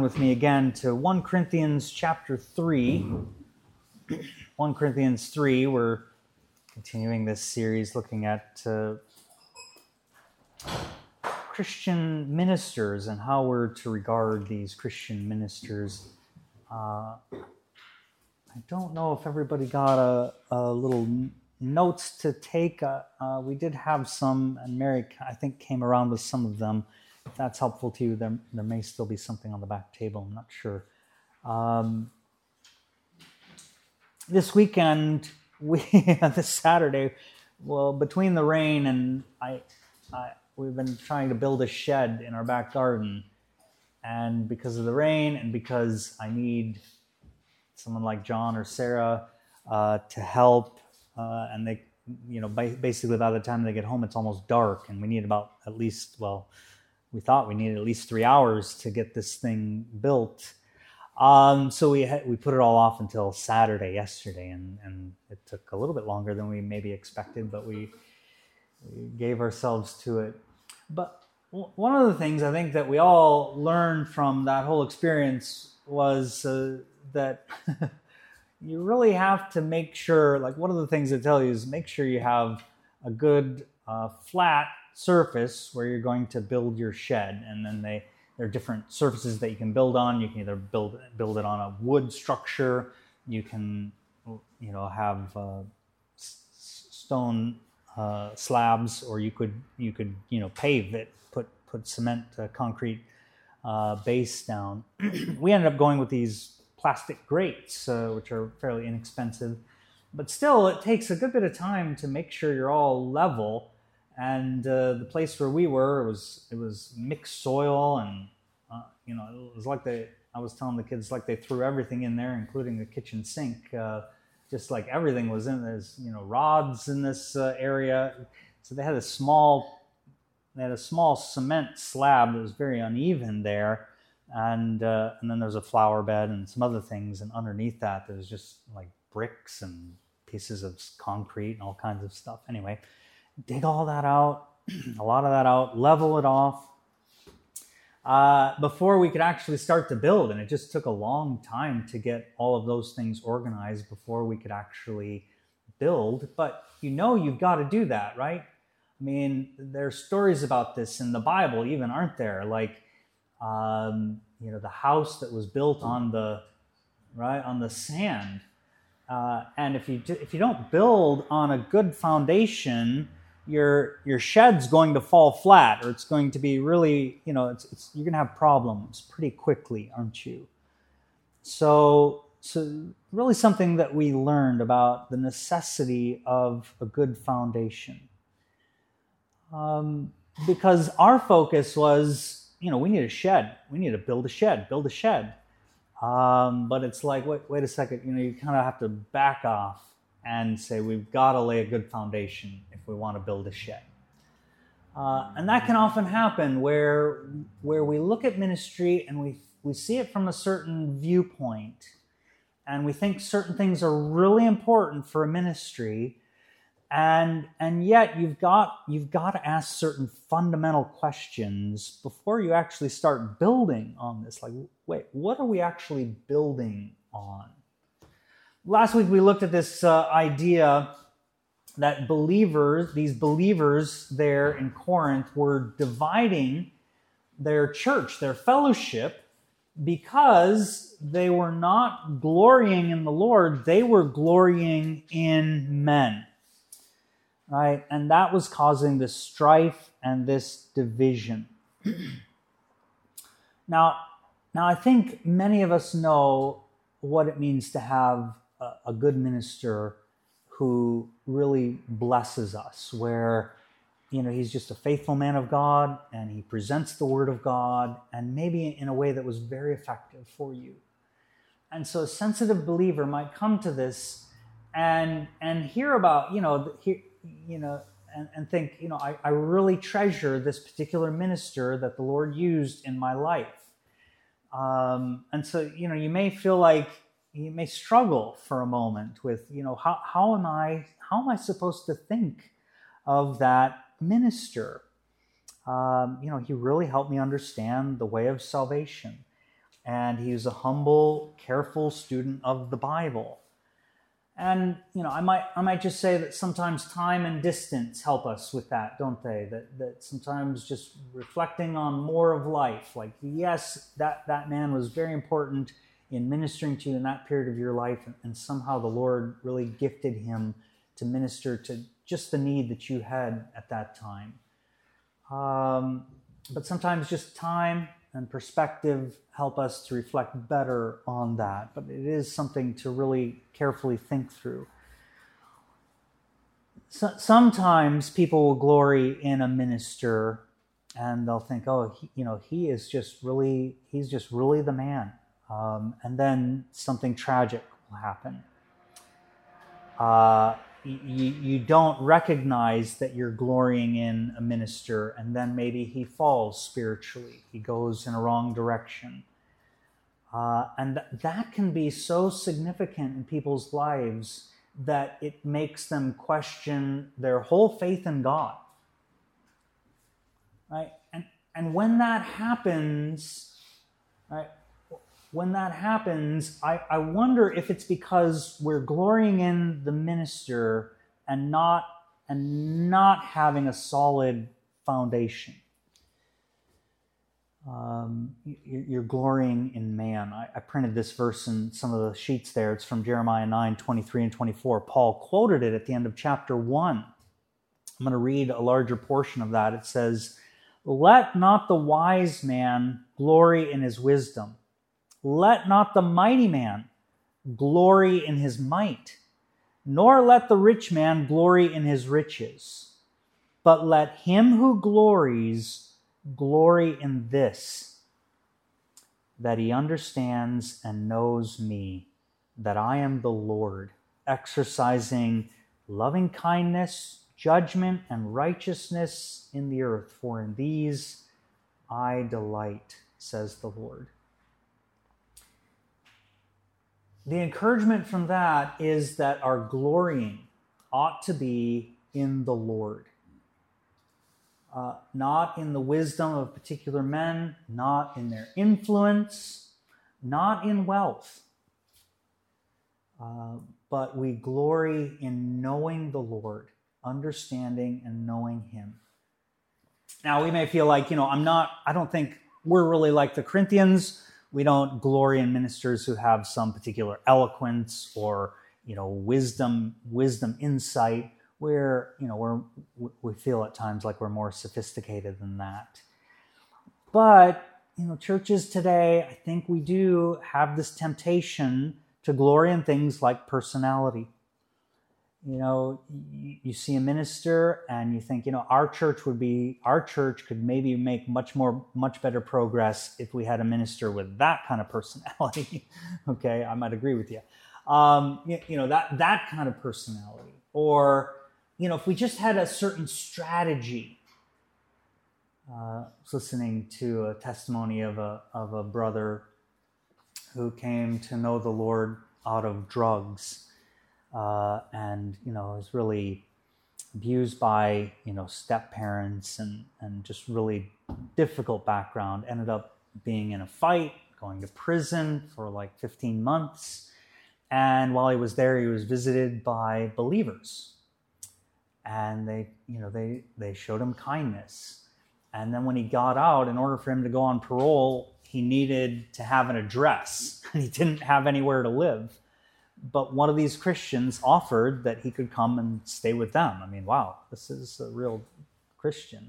with me again to 1 Corinthians chapter 3. 1 Corinthians 3, we're continuing this series looking at Christian ministers and how we're to regard these Christian ministers. I don't know if everybody got a little notes to take. We did have some, and Mary, I think, came around with some of them. If that's helpful to you, there may still be something on the back table. I'm not sure. This weekend, this Saturday, well, between the rain and we've been trying to build a shed in our back garden. And because of the rain and because I need someone like John or Sarah to help, and they, basically by the time they get home, it's almost dark, and we need about we thought we needed at least 3 hours to get this thing built. So we put it all off until Saturday yesterday, and it took a little bit longer than we maybe expected, but we gave ourselves to it. But one of the things I think that we all learned from that whole experience was that you really have to make sure, like one of the things they tell you is make sure you have a good flat surface where you're going to build your shed. And then there are different surfaces that you can build on. You can either build it on a wood structure. You can, have stone slabs, or you could pave it, put cement, concrete base down. We ended up going with these plastic grates, which are fairly inexpensive, but still it takes a good bit of time to make sure you're all level. And the place where we were, it was mixed soil, and it was like I was telling the kids, like they threw everything in there, including the kitchen sink. Just like everything was in. There's rods in this area, so they had a small cement slab that was very uneven there, and then there's a flower bed and some other things, and underneath that there's just like bricks and pieces of concrete and all kinds of stuff. Anyway, dig all that out, a lot of that out, level it off before we could actually start to build. And it just took a long time to get all of those things organized before we could actually build. But you've got to do that, right? I mean, there's stories about this in the Bible even, aren't there? Like, the house that was built on the sand. And if you don't build on a good foundation, your shed's going to fall flat, or it's going to be really, you're going to have problems pretty quickly, aren't you? So really something that we learned about the necessity of a good foundation. Because our focus was, we need a shed. We need to build a shed. But it's like, wait a second, you kind of have to back off and say we've got to lay a good foundation if we want to build a shed. And that can often happen where we look at ministry and we see it from a certain viewpoint, and we think certain things are really important for a ministry, and yet you've got to ask certain fundamental questions before you actually start building on this. Like, wait, what are we actually building on? Last week we looked at this idea that these believers there in Corinth were dividing their church, their fellowship, because they were not glorying in the Lord, they were glorying in men. Right? And that was causing this strife and this division. Now I think many of us know what it means to have a good minister who really blesses us, where he's just a faithful man of God, and he presents the word of God, and maybe in a way that was very effective for you. And so a sensitive believer might come to this and hear about and think, I really treasure this particular minister that the Lord used in my life. And so you may feel like you may struggle for a moment with, how am I supposed to think of that minister? He really helped me understand the way of salvation. and he was a humble, careful student of the Bible. And I might just say that sometimes time and distance help us with that, don't they? That sometimes just reflecting on more of life, like yes, that man was very important in ministering to you in that period of your life, and somehow the Lord really gifted him to minister to just the need that you had at that time. But sometimes just time and perspective help us to reflect better on that. But it is something to really carefully think through. Sometimes people will glory in a minister, and they'll think, oh, he's just really the man. And then something tragic will happen. You don't recognize that you're glorying in a minister, and then maybe he falls spiritually. He goes in a wrong direction. And that can be so significant in people's lives that it makes them question their whole faith in God. Right? And when that happens, right? When that happens, I wonder if it's because we're glorying in the minister and not having a solid foundation. You're glorying in man. I printed this verse in some of the sheets there. It's from Jeremiah 9:23 and 24. Paul quoted it at the end of chapter 1. I'm going to read a larger portion of that. It says, "Let not the wise man glory in his wisdom. Let not the mighty man glory in his might, nor let the rich man glory in his riches. But let him who glories glory in this, that he understands and knows me, that I am the Lord, exercising loving kindness, judgment, and righteousness in the earth. For in these I delight, says the Lord." The encouragement from that is that our glorying ought to be in the Lord. Not in the wisdom of particular men, not in their influence, not in wealth. But we glory in knowing the Lord, understanding and knowing him. Now we may feel like, I don't think we're really like the Corinthians. We don't glory in ministers who have some particular eloquence or, wisdom insight. We feel at times like we're more sophisticated than that. But, churches today, I think we do have this temptation to glory in things like personality. You see a minister and you think, our church could maybe make much better progress if we had a minister with that kind of personality. Okay, I might agree with you. That kind of personality. Or, if we just had a certain strategy. I was listening to a testimony of a brother who came to know the Lord out of drugs. And was really abused by step parents and just really difficult background. Ended up being in a fight, going to prison for like 15 months. And while he was there, he was visited by believers, and they showed him kindness. And then when he got out, in order for him to go on parole, he needed to have an address, and he didn't have anywhere to live. But one of these Christians offered that he could come and stay with them. I mean, wow, this is a real Christian.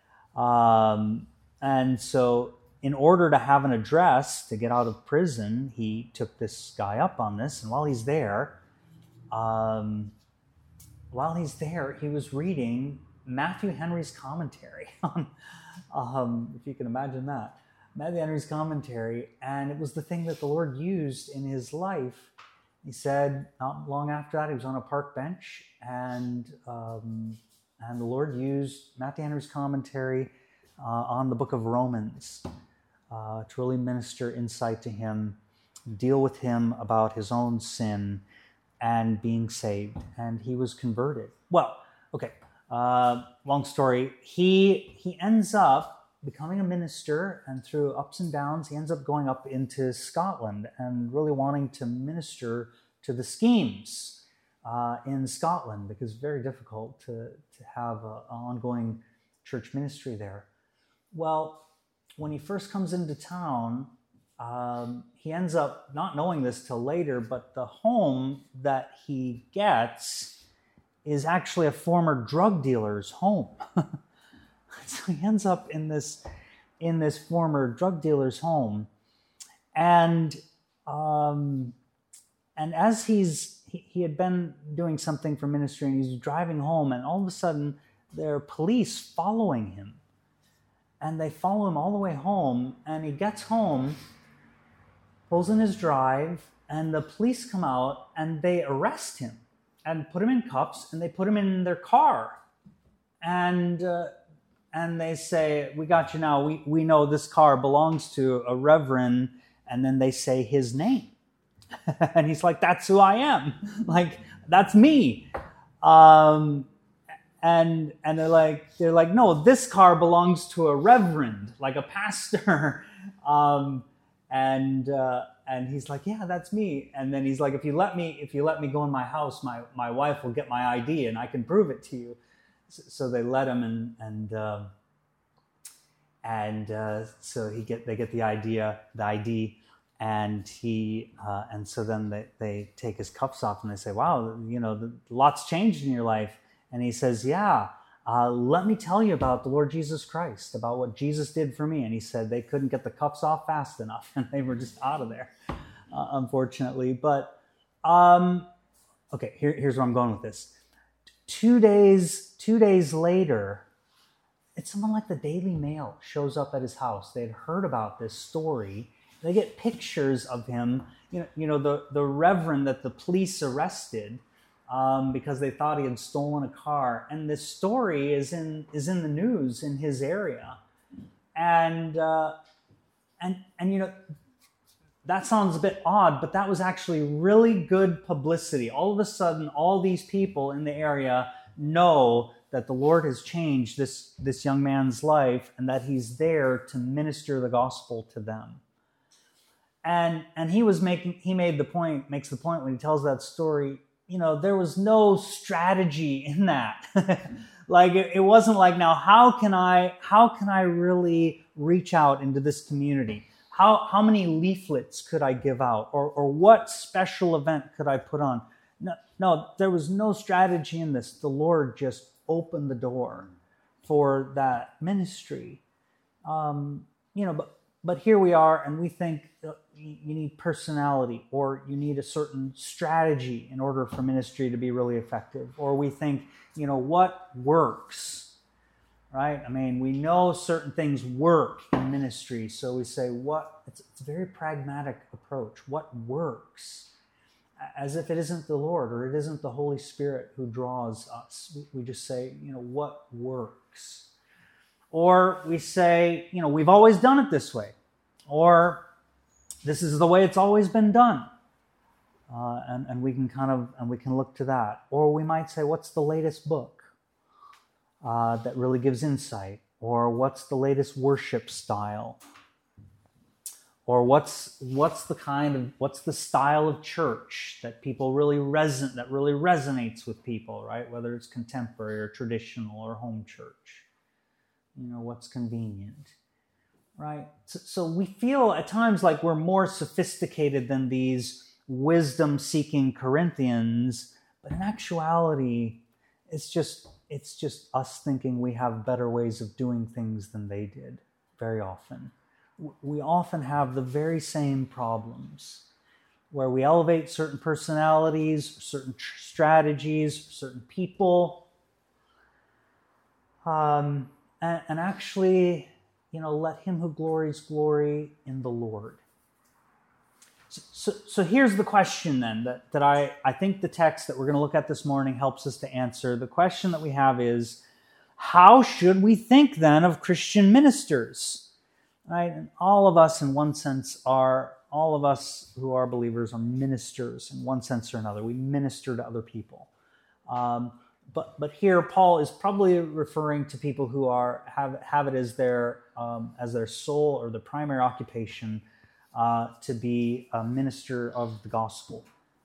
And so in order to have an address to get out of prison, he took this guy up on this. And while he's there, he was reading Matthew Henry's commentary on, if you can imagine that, Matthew Henry's commentary. And it was the thing that the Lord used in his life. He said not long after that, he was on a park bench, and the Lord used Matthew Henry's commentary on the book of Romans to really minister insight to him, deal with him about his own sin and being saved. And he was converted. Well, okay, long story. He ends up becoming a minister, and through ups and downs, he ends up going up into Scotland and really wanting to minister to the schemes in Scotland, because it's very difficult to have an ongoing church ministry there. Well, when he first comes into town, he ends up not knowing this till later, but the home that he gets is actually a former drug dealer's home. So he ends up in this former drug dealer's home, and as he had been doing something for ministry, and he's driving home, and all of a sudden there are police following him, and they follow him all the way home, and he gets home, pulls in his drive, and the police come out and they arrest him and put him in cuffs, and they put him in their car, and they say, "We got you now. We know this car belongs to a reverend," and then they say his name. And he's like, "That's who I am. Like, that's me." And they're like, "No, this car belongs to a reverend, like a pastor." And he's like, "Yeah, that's me." And then he's like, if you let me go in my house, my wife will get my ID and I can prove it to you." So they let him, so they get the ID. And so then they take his cuffs off and they say, "Wow, lots changed in your life." And he says, "Yeah, let me tell you about the Lord Jesus Christ, about what Jesus did for me." And he said they couldn't get the cuffs off fast enough, and they were just out of there, unfortunately. But okay, here's where I'm going with this. 2 days later, it's someone like the Daily Mail shows up at his house. They had heard about this story. They get pictures of him, the reverend that the police arrested because they thought he had stolen a car. And this story is in the news in his area. And that sounds a bit odd, but that was actually really good publicity. All of a sudden, all these people in the area know that the Lord has changed this young man's life, and that he's there to minister the gospel to them. And he makes the point when he tells that story, there was no strategy in that. Like it wasn't like, now how can I really reach out into this community? How many leaflets could I give out, or what special event could I put on? No, there was no strategy in this. The Lord just opened the door for that ministry. But here we are, and we think you need personality, or you need a certain strategy in order for ministry to be really effective. Or we think, what works, right? I mean, we know certain things work in ministry, so we say, it's a very pragmatic approach. What works? As if it isn't the Lord, or it isn't the Holy Spirit who draws us. We just say, what works? Or we say, we've always done it this way. Or this is the way it's always been done. And we can look to that. Or we might say, what's the latest book that really gives insight? Or what's the latest worship style? Or what's the style of church that people really resonates with people, right? Whether it's contemporary or traditional or home church. What's convenient, right? So we feel at times like we're more sophisticated than these wisdom-seeking Corinthians, but in actuality, it's just us thinking we have better ways of doing things than they did very often. We often have the very same problems, where we elevate certain personalities, certain strategies, certain people, and actually, let him who glories glory in the Lord. So here's the question then that I think the text that we're going to look at this morning helps us to answer. The question that we have is, how should we think then of Christian ministers? Right? And all of us in one sense all of us who are believers are ministers in one sense or another. We minister to other people. but here Paul is probably referring to people who have it as their sole or the primary occupation to be a minister of the gospel.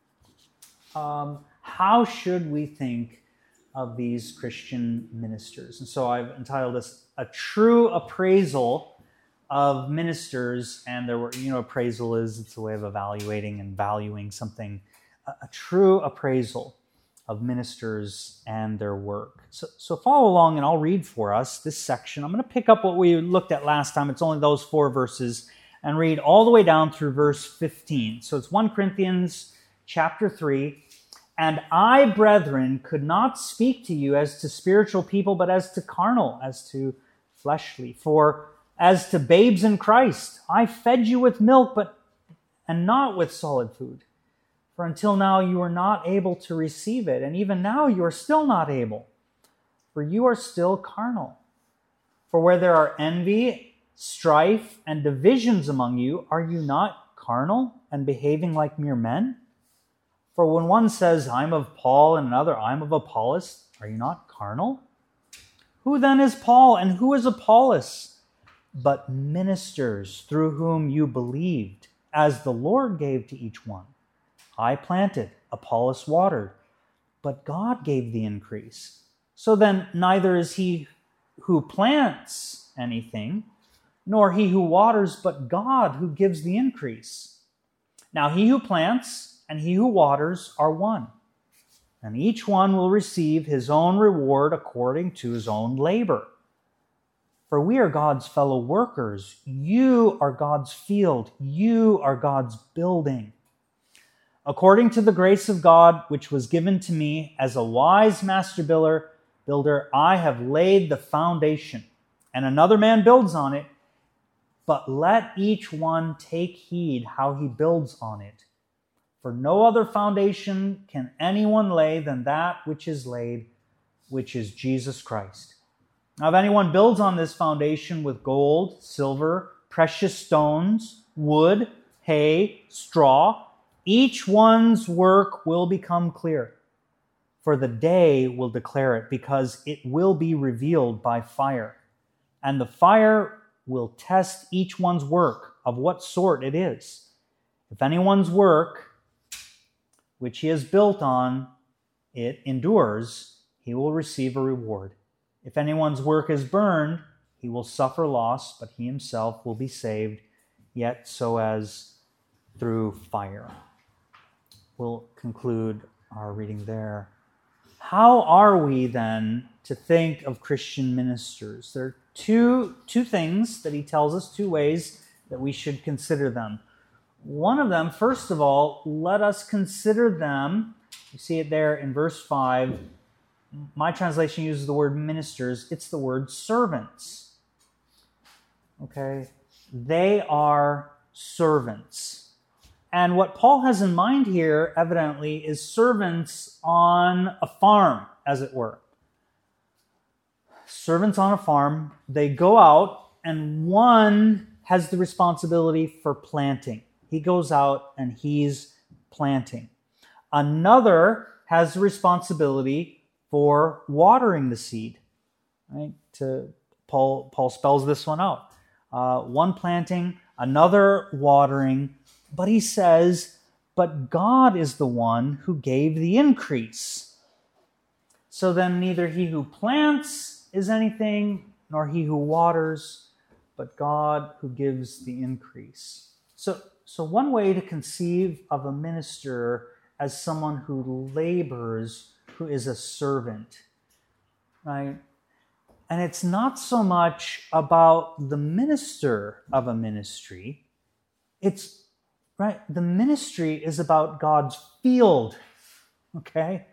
How should we think of these Christian ministers? And so I've entitled this "A True Appraisal of Ministers," and appraisal it's a way of evaluating and valuing something. A true appraisal of ministers and their work. So follow along, and I'll read for us this section. I'm going to pick up what we looked at last time. It's only those 4 verses, and read all the way down through verse 15. So it's 1 Corinthians chapter 3. "And I, brethren, could not speak to you as to spiritual people, but as to carnal, as to fleshly. For as to babes in Christ, I fed you with milk, and not with solid food. For until now you were not able to receive it, and even now you are still not able, for you are still carnal. For where there are envy, strife, and divisions among you, are you not carnal and behaving like mere men? For when one says, 'I'm of Paul,' and another, 'I'm of Apollos,' are you not carnal? Who then is Paul, and who is Apollos? But ministers through whom you believed, as the Lord gave to each one. I planted, Apollos watered, but God gave the increase. So then neither is he who plants anything, nor he who waters, but God who gives the increase. Now he who plants and he who waters are one, and each one will receive his own reward according to his own labor. For we are God's fellow workers. You are God's field. You are God's building. According to the grace of God, which was given to me as a wise master builder, I have laid the foundation, and another man builds on it. But let each one take heed how he builds on it. For no other foundation can anyone lay than that which is laid, which is Jesus Christ. Now, if anyone builds on this foundation with gold, silver, precious stones, wood, hay, straw, each one's work will become clear, for the day will declare it, because it will be revealed by fire. And the fire will test each one's work of what sort it is. If anyone's work, which he has built on it, endures, he will receive a reward. If anyone's work is burned, he will suffer loss, but he himself will be saved, yet so as through fire." We'll conclude our reading there. How are we then to think of Christian ministers? There are two things that he tells us, 2 ways that we should consider them. One of them, first of all, let us consider them. You see it there in verse 5. My translation uses the word ministers. It's the word servants. Okay? They are servants. And what Paul has in mind here, evidently, is servants on a farm, as it were. Servants on a farm, they go out, and one has the responsibility for planting. He goes out and he's planting. Another has the responsibility for watering the seed. Right? Paul spells this one out. One planting, another watering. But he says, but God is the one who gave the increase. So then neither he who plants is anything, nor he who waters, but God who gives the increase. So one way to conceive of a minister as someone who labors, who is a servant, right? And it's not so much about the minister of a ministry. It's right. The ministry is about God's field, okay?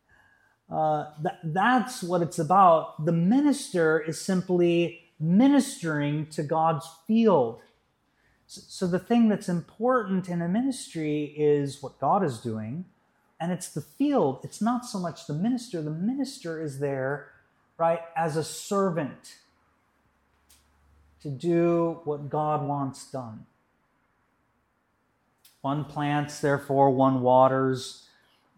That's what it's about. The minister is simply ministering to God's field. So the thing that's important in a ministry is what God is doing, and it's the field. It's not so much the minister. The minister is there, right, as a servant to do what God wants done. One plants, therefore, one waters,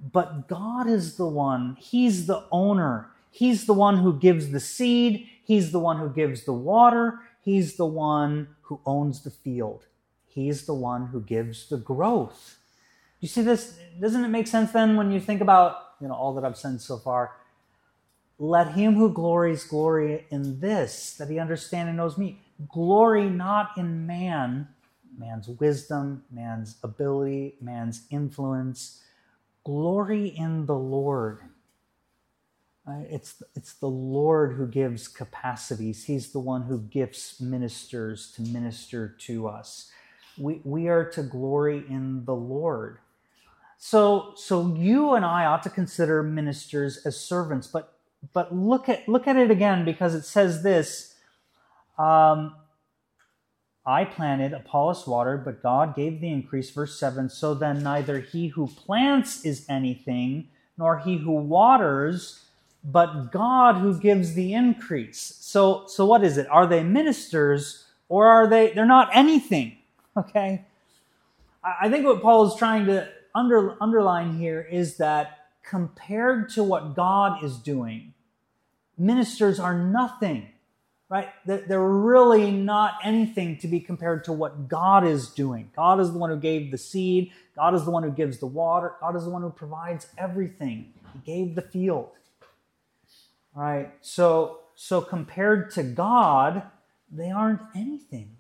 But God is the one, He's the owner. He's the one who gives the seed. He's the one who gives the water. He's the one who owns the field. He's the one who gives the growth. You see this? Doesn't it make sense then when you think about all that I've said so far? Let him who glories glory in this, that he understand and knows me. Glory not in man's wisdom, man's ability, man's influence. Glory in the Lord. It's the Lord who gives capacities. He's the one who gifts ministers to minister to us. We are to glory in the Lord. So you and I ought to consider ministers as servants, but look at it again, because it says this, I planted, Apollos watered, but God gave the increase, verse 7, so then neither he who plants is anything, nor he who waters, but God who gives the increase. So what is it? Are they ministers, or they're not anything? Okay? I think what Paul is trying to underline here is that compared to what God is doing, ministers are nothing, right? They're really not anything to be compared to what God is doing. God is the one who gave the seed. God is the one who gives the water. God is the one who provides everything. He gave the field. All right, so compared to God, they aren't anything.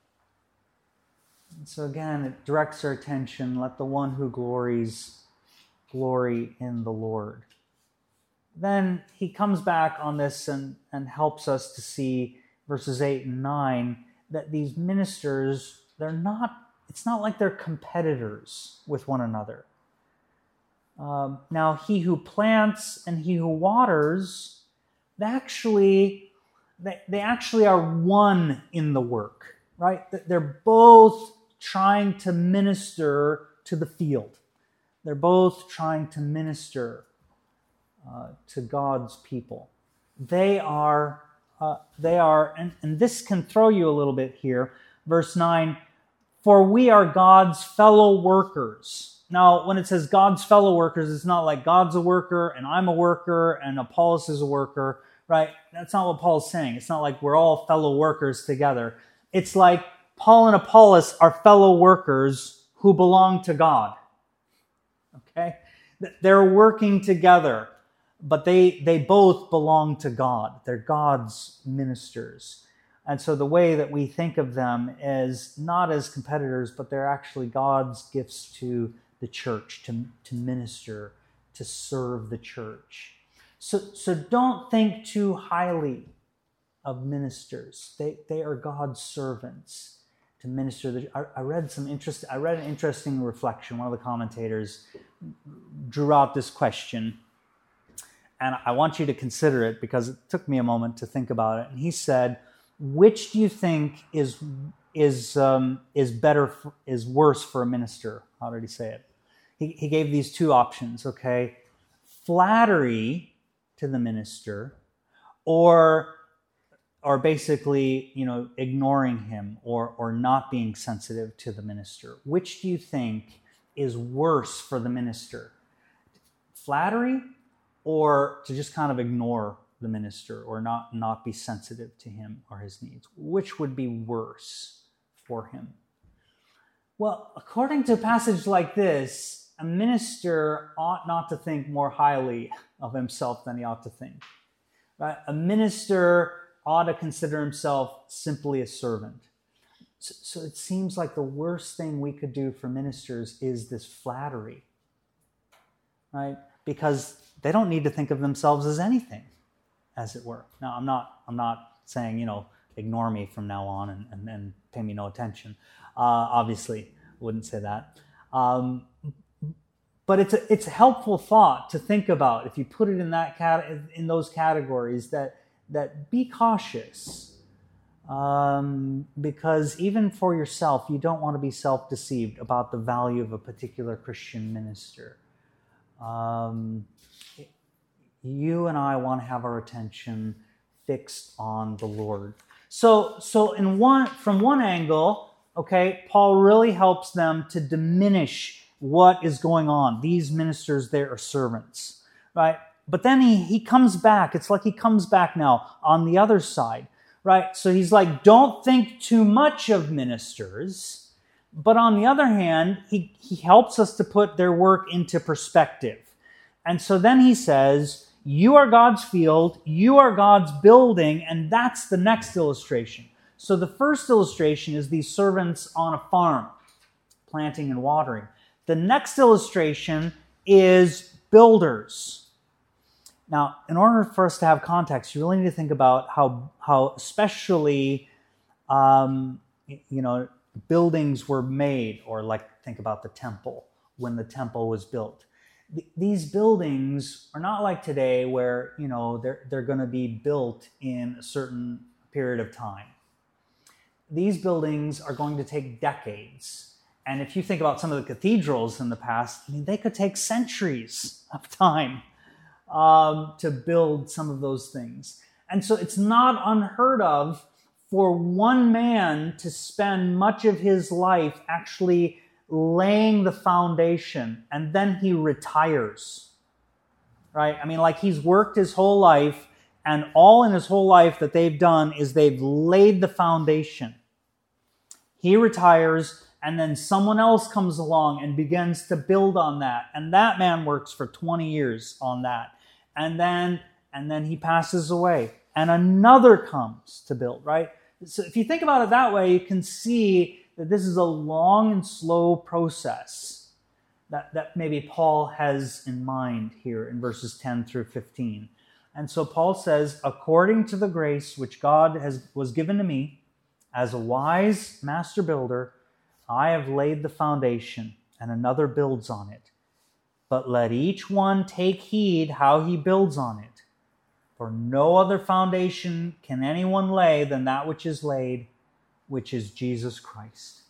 And so again, it directs our attention, let the one who glories glory in the Lord. Then he comes back on this and helps us to see verses 8 and 9 that these ministers, it's not like they're competitors with one another. Now he who plants and he who waters, they actually are one in the work, right? They're both trying to minister to the field. They're both trying to minister to God's people. They are, and this can throw you a little bit here. Verse 9, for we are God's fellow workers. Now, when it says God's fellow workers, it's not like God's a worker and I'm a worker and Apollos is a worker, right? That's not what Paul's saying. It's not like we're all fellow workers together. It's like Paul and Apollos are fellow workers who belong to God. Okay? They're working together, but they both belong to God. They're God's ministers. And so the way that we think of them is not as competitors, but they're actually God's gifts to the church, to minister, to serve the church. So don't think too highly of ministers. They are God's servants to minister. I read an interesting reflection. One of the commentators drew out this question, and I want you to consider it because it took me a moment to think about it. And he said, which do you think is worse for a minister? How did he say it? He gave these two options, okay? Flattery to the minister, or basically, ignoring him or not being sensitive to the minister. Which do you think is worse for the minister? Flattery, or to just kind of ignore the minister or not be sensitive to him or his needs? Which would be worse for him? Well, according to a passage like this, a minister ought not to think more highly of himself than he ought to think. Right? A minister ought to consider himself simply a servant. So it seems like the worst thing we could do for ministers is this flattery, right? Because they don't need to think of themselves as anything, as it were. Now, I'm not saying, ignore me from now on and pay me no attention. Obviously, wouldn't say that. But it's a helpful thought to think about if you put it in those categories that be cautious, because even for yourself, you don't want to be self-deceived about the value of a particular Christian minister. You and I want to have our attention fixed on the Lord. So from one angle, okay, Paul really helps them to diminish what is going on. These ministers, they are servants, right? But then he comes back. It's like he comes back now on the other side, right? So he's like, don't think too much of ministers. But on the other hand, he helps us to put their work into perspective. And so then he says, you are God's field, you are God's building, and that's the next illustration. So the first illustration is these servants on a farm, planting and watering. The next illustration is builders. Now, in order for us to have context, you really need to think about how especially, buildings were made, or like think about the temple, when the temple was built. These buildings are not like today where, they're going to be built in a certain period of time. These buildings are going to take decades. And if you think about some of the cathedrals in the past, they could take centuries of time to build some of those things. And so it's not unheard of for one man to spend much of his life actually laying the foundation, and then he retires, right? Like he's worked his whole life, and all in his whole life that they've done is they've laid the foundation. He retires, and then someone else comes along and begins to build on that. And that man works for 20 years on that. And then he passes away, and another comes to build, right? So if you think about it that way, you can see that this is a long and slow process that maybe Paul has in mind here in verses 10 through 15. And so Paul says, according to the grace which God was given to me, as a wise master builder, I have laid the foundation, and another builds on it. But let each one take heed how he builds on it. For no other foundation can anyone lay than that which is laid, which is Jesus Christ.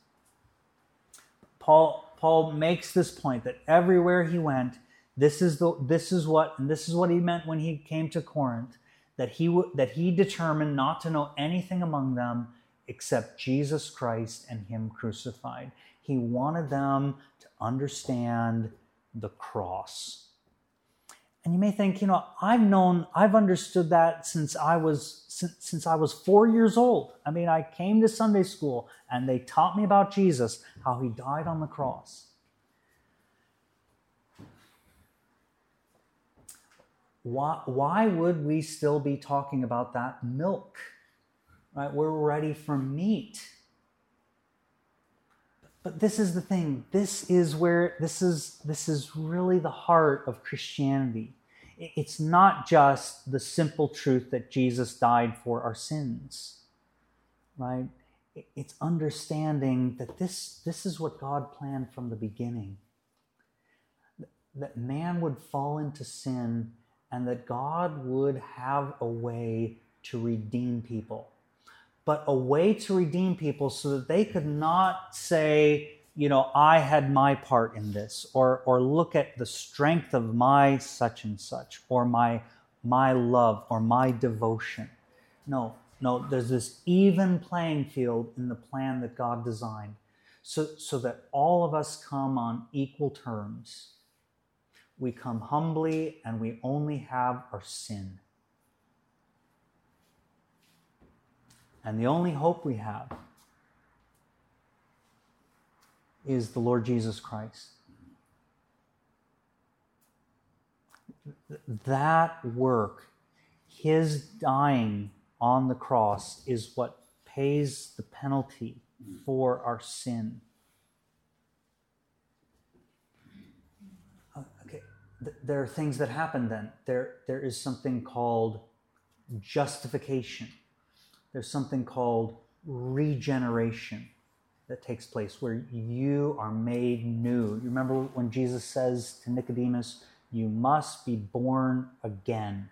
Paul makes this point that everywhere he went, this is what he meant when he came to Corinth, that he determined not to know anything among them except Jesus Christ and him crucified. He wanted them to understand the cross. And you may think, I've understood that since I was 4 years old. I came to Sunday school and they taught me about Jesus, how he died on the cross. Why would we still be talking about that milk? Right? We're ready for meat. But this is the thing. This is really the heart of Christianity. It's not just the simple truth that Jesus died for our sins, right? It's understanding that this is what God planned from the beginning. That man would fall into sin, and that God would have a way to redeem people. But a way to redeem people so that they could not say, I had my part in this, or look at the strength of my such and such, or my love, or my devotion. No, there's this even playing field in the plan that God designed, so that all of us come on equal terms. We come humbly, and we only have our sin. And the only hope we have is the Lord Jesus Christ. That work, his dying on the cross, is what pays the penalty for our sin. Okay, there are things that happen then. There is something called justification. There's something called regeneration that takes place, where you are made new. You remember when Jesus says to Nicodemus, you must be born again.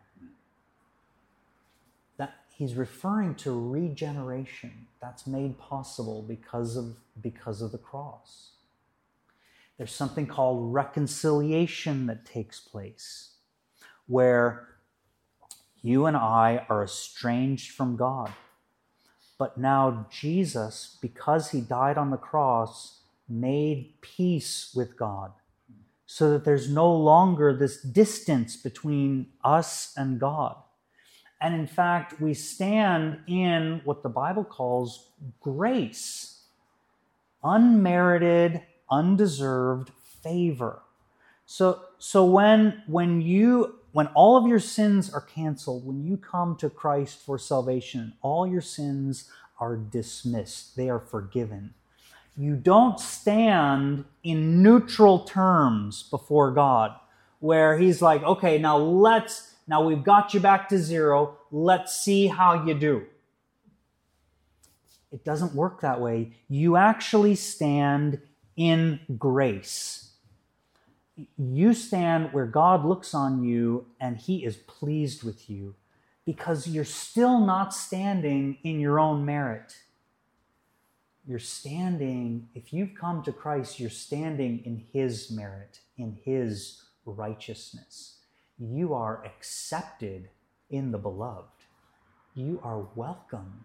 That he's referring to regeneration that's made possible because of the cross. There's something called reconciliation that takes place, where you and I are estranged from God. But now Jesus, because he died on the cross, made peace with God, so that there's no longer this distance between us and God. And in fact, we stand in what the Bible calls grace, unmerited, undeserved favor. So when all of your sins are canceled, when you come to Christ for salvation, all your sins are dismissed. They are forgiven. You don't stand in neutral terms before God, where he's like, okay, now we've got you back to zero. Let's see how you do. It doesn't work that way. You actually stand in grace. You stand where God looks on you and he is pleased with you, because you're still not standing in your own merit. You're standing, if you've come to Christ, you're standing in his merit, in his righteousness. You are accepted in the beloved. You are welcomed.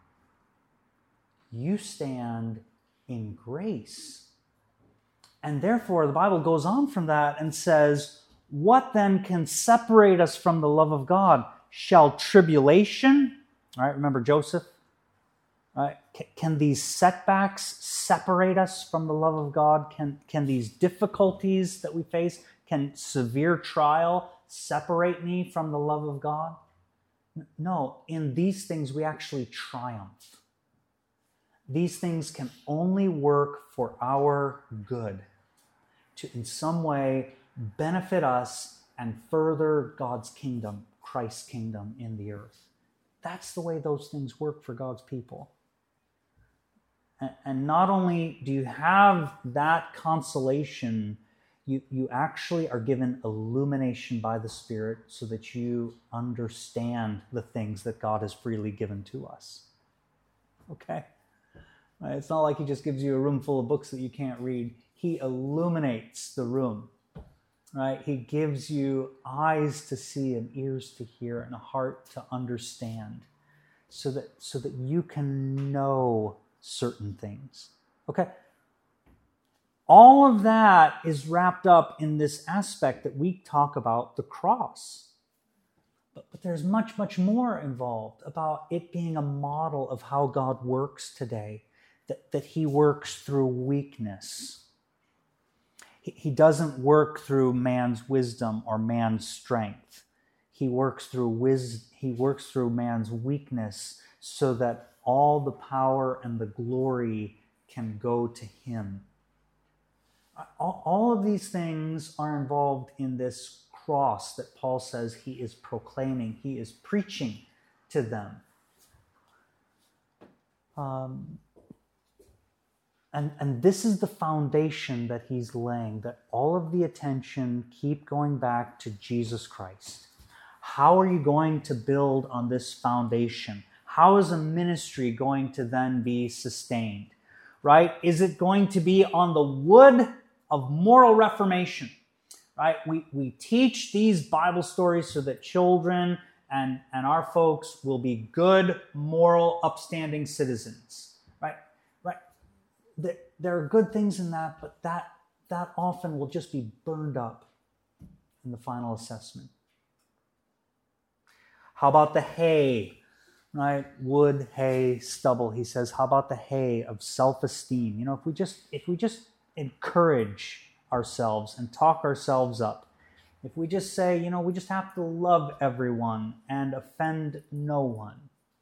You stand in grace. And therefore, the Bible goes on from that and says, what then can separate us from the love of God? Shall tribulation, all right, remember Joseph? Can these setbacks separate us from the love of God? Can these difficulties that we face, can severe trial separate me from the love of God? No, in these things we actually triumph. These things can only work for our good, to in some way benefit us and further God's kingdom, Christ's kingdom in the earth. That's the way those things work for God's people. And not only do you have that consolation, you actually are given illumination by the Spirit so that you understand the things that God has freely given to us. Okay? Right? It's not like he just gives you a room full of books that you can't read. He illuminates the room. Right? He gives you eyes to see and ears to hear and a heart to understand, so that you can know certain things. Okay? All of that is wrapped up in this aspect that we talk about, the cross. But there's much, much more involved about it being a model of how God works today, that he works through weakness. He doesn't work through man's wisdom or man's strength. He works through man's weakness, so that all the power and the glory can go to him. All of these things are involved in this cross that Paul says he is proclaiming, he is preaching to them. And this is the foundation that he's laying, that all of the attention keep going back to Jesus Christ. How are you going to build on this foundation? How is a ministry going to then be sustained? Right? Is it going to be on the wood of moral reformation? Right? We teach these Bible stories so that children and our folks will be good, moral, upstanding citizens. Right? Right? There are good things in that, but that often will just be burned up in the final assessment. How about the hay? Right? Wood, hay, stubble. He says, how about the hay of self-esteem? You know, if we just encourage ourselves and talk ourselves up, if we just say, you know, we just have to love everyone and offend no one.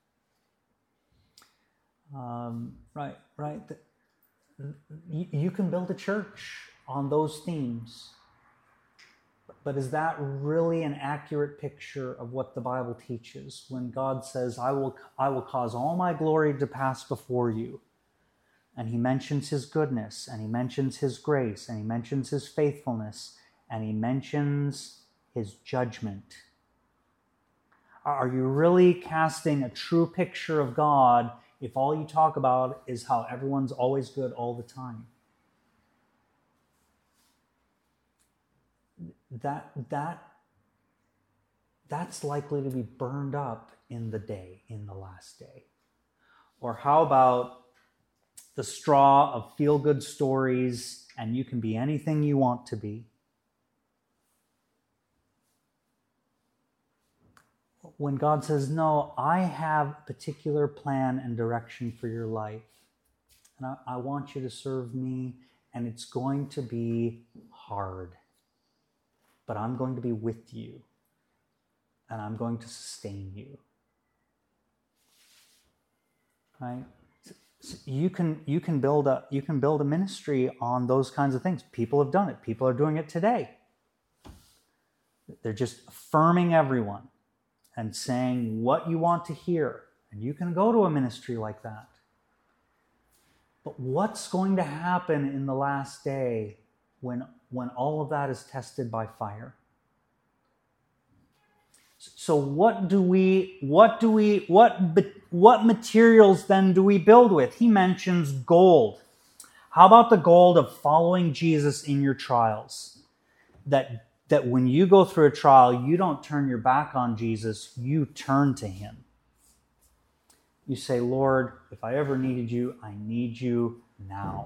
Right. You can build a church on those themes. But is that really an accurate picture of what the Bible teaches when God says, I will cause all my glory to pass before you? And he mentions his goodness, and he mentions his grace, and he mentions his faithfulness, and he mentions his judgment. Are you really casting a true picture of God if all you talk about is how everyone's always good all the time? That's likely to be burned up in the last day. Or how about the straw of feel-good stories, and you can be anything you want to be. When God says, no, I have a particular plan and direction for your life, and I want you to serve me, and it's going to be hard, but I'm going to be with you, and I'm going to sustain you. Right? So you can build a ministry on those kinds of things. People have done it. People are doing it today. They're just affirming everyone and saying what you want to hear. And you can go to a ministry like that. But what's going to happen in the last day when all of that is tested by fire? So what materials then do we build with? He mentions gold. How about the gold of following Jesus in your trials? That when you go through a trial, you don't turn your back on Jesus, you turn to him. You say, Lord, if I ever needed you, I need you now.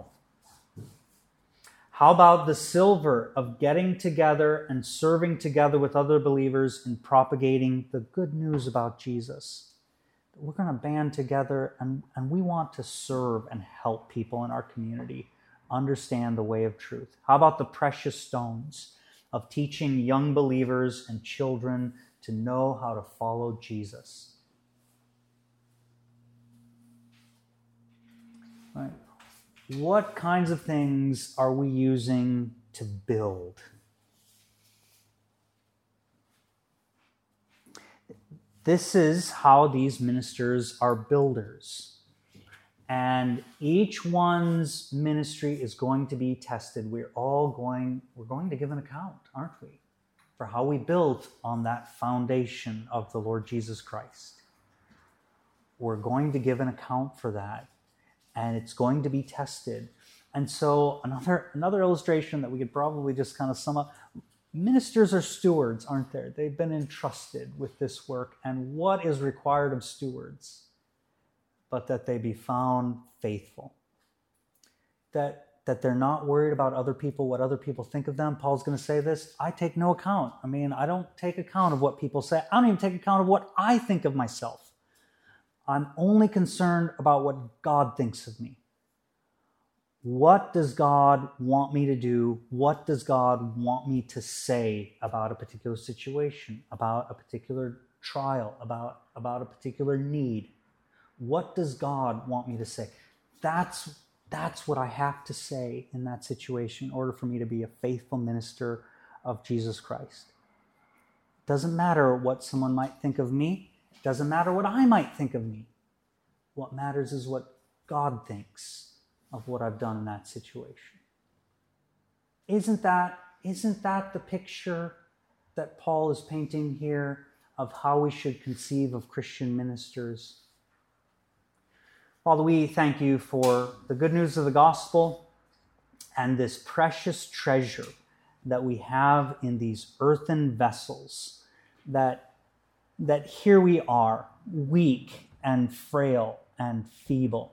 How about the silver of getting together and serving together with other believers in propagating the good news about Jesus? We're going to band together and we want to serve and help people in our community understand the way of truth. How about the precious stones of teaching young believers and children to know how to follow Jesus? Right. What kinds of things are we using to build? This is how these ministers are builders. And each one's ministry is going to be tested. We're going to give an account, aren't we? For how we built on that foundation of the Lord Jesus Christ. We're going to give an account for that. And it's going to be tested. And so another illustration that we could probably just kind of sum up, ministers are stewards, aren't there? They've been entrusted with this work. And what is required of stewards? But that they be found faithful. That they're not worried about other people, what other people think of them. Paul's going to say this, I take no account. I don't take account of what people say. I don't even take account of what I think of myself. I'm only concerned about what God thinks of me. What does God want me to do? What does God want me to say about a particular situation, about a particular trial, about a particular need? What does God want me to say? That's what I have to say in that situation in order for me to be a faithful minister of Jesus Christ. It doesn't matter what someone might think of me. It doesn't matter what I might think of me. What matters is what God thinks of what I've done in that situation. Isn't that the picture that Paul is painting here of how we should conceive of Christian ministers? Father, we thank you for the good news of the gospel and this precious treasure that we have in these earthen vessels, that here we are, weak and frail and feeble.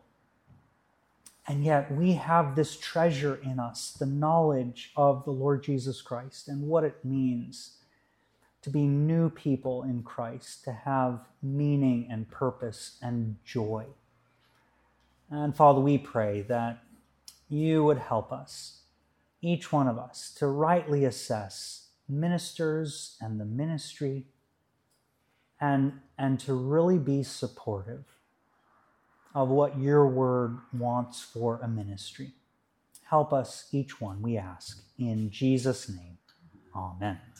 And yet we have this treasure in us, the knowledge of the Lord Jesus Christ and what it means to be new people in Christ, to have meaning and purpose and joy. And Father, we pray that you would help us, each one of us, to rightly assess ministers and the ministry and to really be supportive of what your word wants for a ministry. Help us, each one, we ask. In Jesus' name, amen.